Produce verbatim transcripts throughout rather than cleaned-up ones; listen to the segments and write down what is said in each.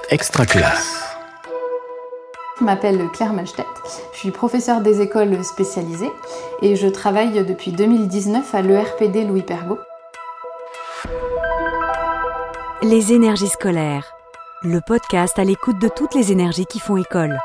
Extra classe. Je m'appelle Claire Malstedt, je suis professeure des écoles spécialisées et je travaille depuis deux mille dix-neuf à l'E R P D Louis Pergaud. Les énergies scolaires, le podcast à l'écoute de toutes les énergies qui font école.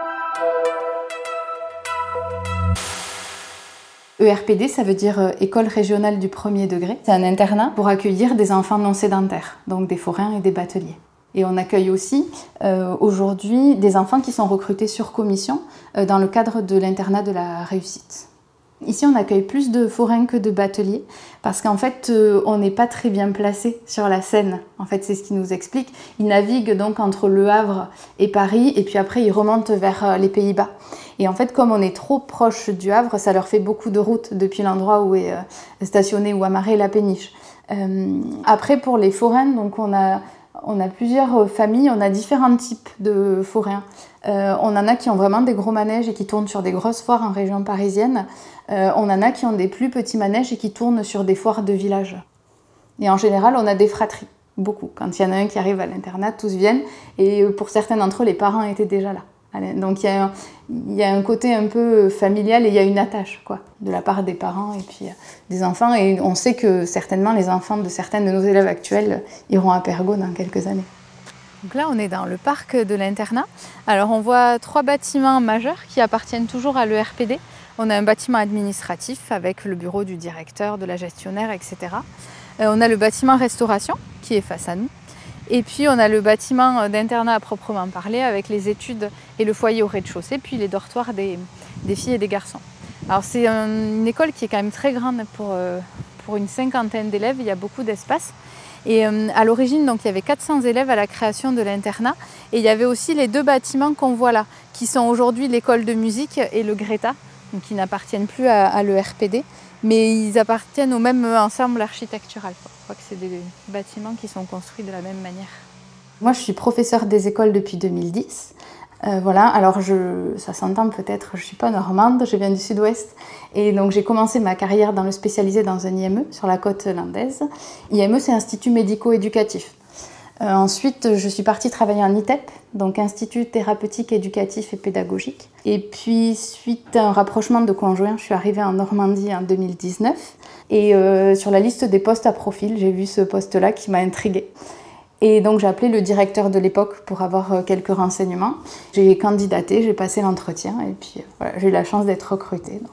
E R P D, ça veut dire École régionale du premier degré. C'est un internat pour accueillir des enfants non sédentaires, donc des forains et des bateliers. Et on accueille aussi euh, aujourd'hui des enfants qui sont recrutés sur commission euh, dans le cadre de l'internat de la réussite. Ici, on accueille plus de forains que de bateliers parce qu'en fait, euh, on n'est pas très bien placé sur la Seine. En fait, c'est ce qui nous explique. Ils naviguent donc entre Le Havre et Paris et puis après, ils remontent vers euh, les Pays-Bas. Et en fait, comme on est trop proche du Havre, ça leur fait beaucoup de route depuis l'endroit où est euh, stationné ou amarré la péniche. Euh, après, pour les forains, donc on a... On a plusieurs familles, on a différents types de forains. Euh, on en a qui ont vraiment des gros manèges et qui tournent sur des grosses foires en région parisienne. Euh, on en a qui ont des plus petits manèges et qui tournent sur des foires de village. Et en général, on a des fratries, beaucoup. Quand il y en a un qui arrive à l'internat, tous viennent. Et pour certains d'entre eux, les parents étaient déjà là. Donc il y a un, il y a un côté un peu familial et il y a une attache quoi, de la part des parents et puis euh, des enfants. Et on sait que certainement les enfants de certains de nos élèves actuels iront à Pergaud dans quelques années. Donc là, on est dans le parc de l'internat. Alors on voit trois bâtiments majeurs qui appartiennent toujours à l'E R P D. On a un bâtiment administratif avec le bureau du directeur, de la gestionnaire, et cetera. Euh, on a le bâtiment restauration qui est face à nous. Et puis on a le bâtiment d'internat à proprement parler avec les études et le foyer au rez-de-chaussée, puis les dortoirs des, des filles et des garçons. Alors c'est un, une école qui est quand même très grande pour, euh, pour une cinquantaine d'élèves, il y a beaucoup d'espace. Et euh, à l'origine, donc, il y avait quatre cents élèves à la création de l'internat. Et il y avait aussi les deux bâtiments qu'on voit là, qui sont aujourd'hui l'école de musique et le Greta, donc, qui n'appartiennent plus à, à l'E R P D. Mais ils appartiennent au même ensemble architectural. Je crois que c'est des bâtiments qui sont construits de la même manière. Moi, je suis professeure des écoles depuis deux mille dix. Euh, voilà, alors je, ça s'entend peut-être, je ne suis pas normande, je viens du sud-ouest. Et donc j'ai commencé ma carrière dans le spécialisé dans un I M E sur la côte landaise. I M E, c'est Institut médico-éducatif. Euh, ensuite, je suis partie travailler en I T E P, donc Institut thérapeutique, éducatif et pédagogique. Et puis, suite à un rapprochement de conjoints, je suis arrivée en Normandie en deux mille dix-neuf. Et euh, sur la liste des postes à profil, j'ai vu ce poste-là qui m'a intriguée. Et donc, j'ai appelé le directeur de l'époque pour avoir quelques renseignements. J'ai candidaté, j'ai passé l'entretien et puis euh, voilà, j'ai eu la chance d'être recrutée. Donc.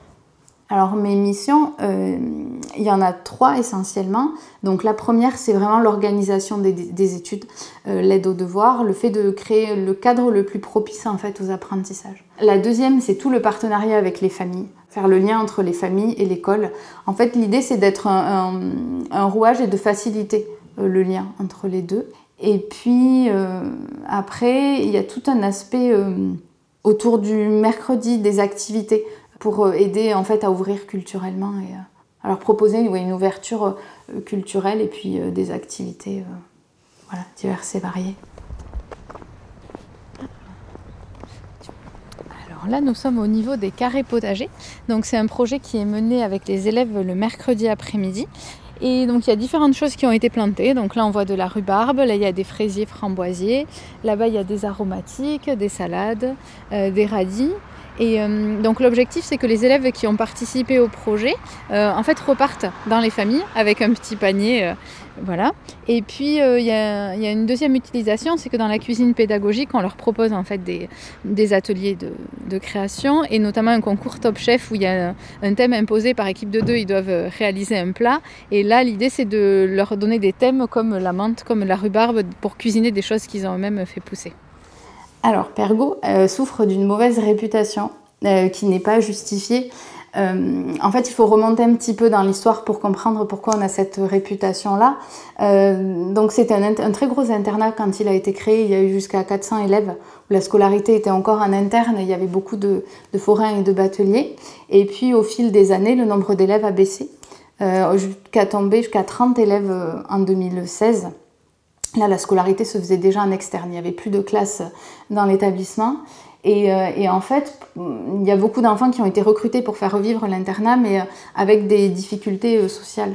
Alors mes missions, euh, il y en a trois essentiellement. Donc la première, c'est vraiment l'organisation des, des études, euh, l'aide aux devoirs, le fait de créer le cadre le plus propice en fait aux apprentissages. La deuxième, c'est tout le partenariat avec les familles, faire le lien entre les familles et l'école. En fait, l'idée, c'est d'être un, un, un rouage et de faciliter euh, le lien entre les deux. Et puis euh, après, il y a tout un aspect euh, autour du mercredi, des activités, pour aider en fait à ouvrir culturellement et à leur proposer ouais, une ouverture culturelle et puis euh, des activités euh, voilà, diverses et variées. Alors là, nous sommes au niveau des carrés potagers. Donc c'est un projet qui est mené avec les élèves le mercredi après-midi. Et donc il y a différentes choses qui ont été plantées. Donc là on voit de la rhubarbe, là il y a des fraisiers framboisiers, là-bas il y a des aromatiques, des salades, euh, des radis. Et euh, donc l'objectif c'est que les élèves qui ont participé au projet euh, en fait repartent dans les familles avec un petit panier, euh, voilà. Et puis il euh, y, y a une deuxième utilisation, c'est que dans la cuisine pédagogique on leur propose en fait des, des ateliers de, de création et notamment un concours Top Chef où il y a un thème imposé par équipe de deux, ils doivent réaliser un plat. Et là l'idée c'est de leur donner des thèmes comme la menthe, comme la rhubarbe pour cuisiner des choses qu'ils ont eux-mêmes fait pousser. Alors, Pergaud euh, souffre d'une mauvaise réputation euh, qui n'est pas justifiée. Euh, en fait, il faut remonter un petit peu dans l'histoire pour comprendre pourquoi on a cette réputation-là. Euh, donc, c'était un, un très gros internat quand il a été créé. Il y a eu jusqu'à quatre cents élèves où la scolarité était encore en interne. Il y avait beaucoup de, de forains et de bateliers. Et puis, au fil des années, le nombre d'élèves a baissé euh, jusqu'à tomber jusqu'à trente élèves en deux mille seize. Là, la scolarité se faisait déjà en externe. Il n'y avait plus de classes dans l'établissement. Et, euh, et en fait, il y a beaucoup d'enfants qui ont été recrutés pour faire revivre l'internat, mais euh, avec des difficultés euh, sociales.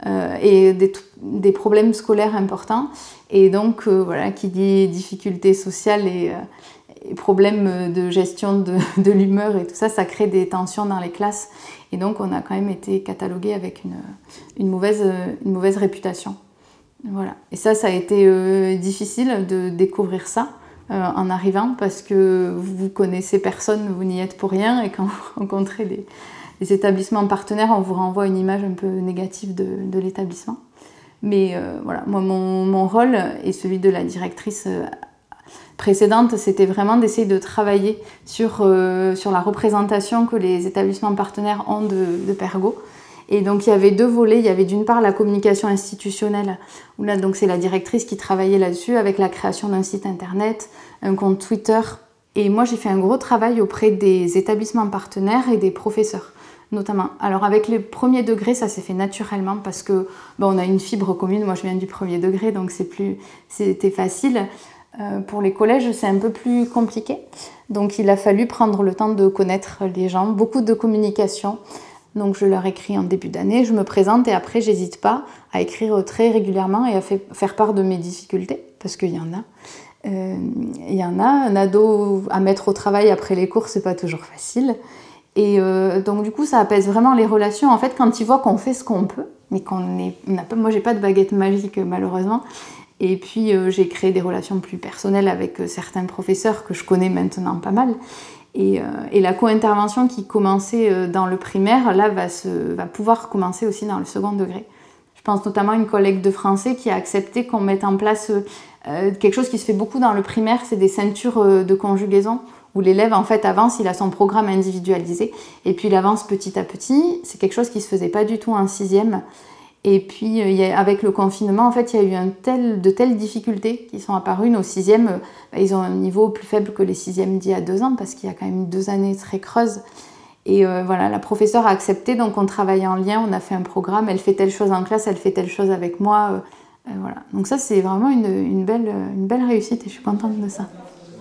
euh, et des, des problèmes scolaires importants. Et donc, euh, voilà, qui dit difficultés sociales et, euh, et problèmes de gestion de, de l'humeur et tout ça, ça crée des tensions dans les classes. Et donc, on a quand même été catalogué avec une, une, mauvaise, une mauvaise réputation. Voilà. Et ça, ça a été euh, difficile de découvrir ça euh, en arrivant, parce que vous connaissez personne, vous n'y êtes pour rien, et quand vous rencontrez des, des établissements partenaires, on vous renvoie une image un peu négative de, de l'établissement. Mais euh, voilà, moi, mon, mon rôle et celui de la directrice euh, précédente, c'était vraiment d'essayer de travailler sur, euh, sur la représentation que les établissements partenaires ont de, de Pergo. Et donc il y avait deux volets. Il y avait d'une part la communication institutionnelle, où là donc c'est la directrice qui travaillait là-dessus avec la création d'un site internet, un compte Twitter. Et moi j'ai fait un gros travail auprès des établissements partenaires et des professeurs notamment. Alors avec les premiers degrés, ça s'est fait naturellement parce que ben, on a une fibre commune. Moi je viens du premier degré, donc c'est plus, c'était facile. Euh, pour les collèges, c'est un peu plus compliqué. Donc il a fallu prendre le temps de connaître les gens, beaucoup de communication. Donc je leur écris en début d'année, je me présente et après j'hésite pas à écrire très régulièrement et à fait, faire part de mes difficultés, parce qu'il y en a. Euh, il y en a, un ado à mettre au travail après les cours, c'est pas toujours facile. Et euh, donc du coup ça apaise vraiment les relations. En fait, quand ils voient qu'on fait ce qu'on peut, mais qu'on est, on a pas, moi j'ai pas de baguette magique malheureusement. Et puis euh, j'ai créé des relations plus personnelles avec euh, certains professeurs que je connais maintenant pas mal. Et, euh, et la co-intervention qui commençait euh, dans le primaire, là, va, se, va pouvoir commencer aussi dans le second degré. Je pense notamment à une collègue de français qui a accepté qu'on mette en place euh, quelque chose qui se fait beaucoup dans le primaire, c'est des ceintures euh, de conjugaison, où l'élève, en fait, avance, il a son programme individualisé, et puis il avance petit à petit. C'est quelque chose qui ne se faisait pas du tout en sixième. Et puis, euh, y a, avec le confinement, en fait, il y a eu un tel, de telles difficultés qui sont apparues. Nos sixièmes, euh, bah, ils ont un niveau plus faible que les sixièmes d'il y a deux ans, parce qu'il y a quand même deux années très creuses. Et euh, voilà, la professeure a accepté, donc on travaille en lien, on a fait un programme, elle fait telle chose en classe, elle fait telle chose avec moi. Euh, euh, voilà. Donc ça, c'est vraiment une, une, belle, une belle réussite et je suis contente de ça.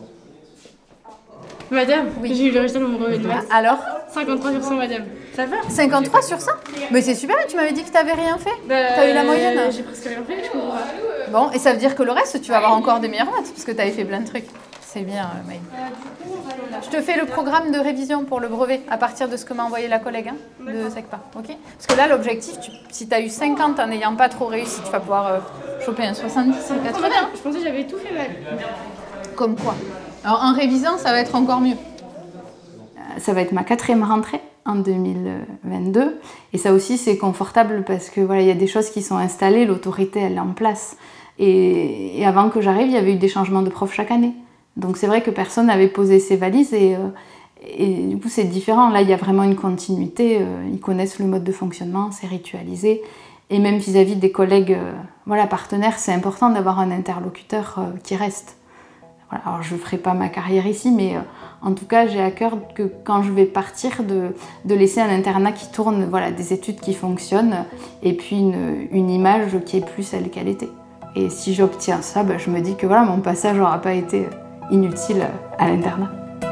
Madame, oui. J'ai eu le résultat de mon brevet de maths. Alors cinquante-trois sur cent, madame. Ça va? cinquante-trois sur cent? Mais c'est super, tu m'avais dit que tu n'avais rien fait. Bah, tu as eu la moyenne? euh, J'ai presque rien fait, je comprends pas. Bon, et ça veut dire que le reste, tu vas avoir encore des meilleures notes, parce que tu avais fait plein de trucs. C'est bien, euh, Maï. Je te fais le programme de révision pour le brevet, à partir de ce que m'a envoyé la collègue hein, de SECPA. Okay, parce que là, l'objectif, tu, si tu as eu cinquante en n'ayant pas trop réussi, tu vas pouvoir euh, choper un soixante-dix, un quatre-vingts. Je pensais que j'avais tout fait mal. Comme quoi? Alors, en révisant, ça va être encore mieux. Ça va être ma quatrième rentrée en deux mille vingt-deux. Et ça aussi, c'est confortable parce que voilà, y a des choses qui sont installées, l'autorité, elle est en place. Et, et avant que j'arrive, il y avait eu des changements de profs chaque année. Donc c'est vrai que personne n'avait posé ses valises et, euh, et du coup, c'est différent. Là, il y a vraiment une continuité. Euh, ils connaissent le mode de fonctionnement, c'est ritualisé. Et même vis-à-vis des collègues euh, voilà, partenaires, c'est important d'avoir un interlocuteur euh, qui reste. Voilà, alors je ne ferai pas ma carrière ici, mais euh, en tout cas, j'ai à cœur que quand je vais partir, de, de laisser un internat qui tourne, voilà, des études qui fonctionnent, et puis une, une image qui est plus celle qu'elle était. Et si j'obtiens ça, ben, je me dis que voilà, mon passage n'aura pas été inutile à l'internat.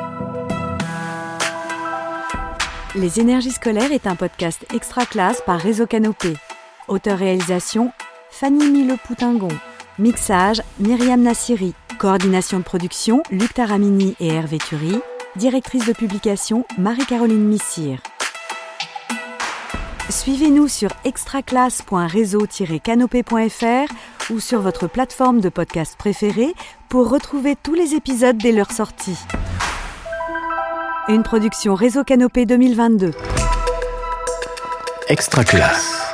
Les énergies scolaires est un podcast extra classe par Réseau Canopé. Auteur-réalisation, Fanny Mille-Poutingon. Mixage, Myriam Nassiri. Coordination de production, Luc Taramini et Hervé Thury. Directrice de publication, Marie-Caroline Missire. Suivez-nous sur extraclasse point réseau tiret canopé point f r ou sur votre plateforme de podcast préférée pour retrouver tous les épisodes dès leur sortie. Une production Réseau Canopé deux mille vingt-deux. Extraclasse.